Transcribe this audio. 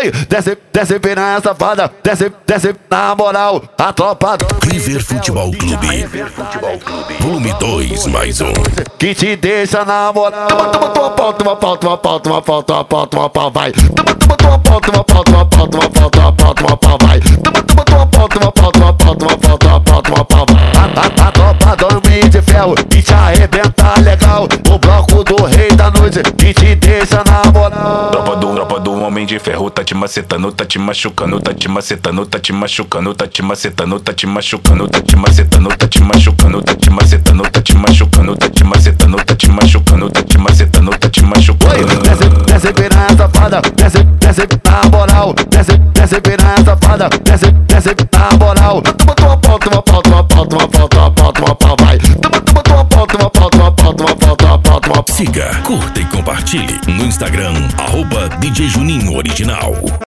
Oi, desce piranha safada, desce na moral, a tropa do River Futebol Clube, volume 2 mais um. que te deixa na moral. Toma pau, vai. Toma pau, vai. A tropa dorme de ferro e te arrebenta legal. O bloco do rei da noite que te deixa na moral. Tropa do homem de ferro tá te macetando, tá te machucando, tá te macetando, tá te machucando, tá te macetando, tá te machucando, tá te macetando, tá te machucando, tá te macetando, tá te machucando, tá te macetando, tá te machucando, tá te macetando, tá te machucando. Desce piranha safada, desce na moral, desce piranha safada, desce na moral. Toma pau, vai. Siga, curta e compartilhe no Instagram, @DJ Juninho Original.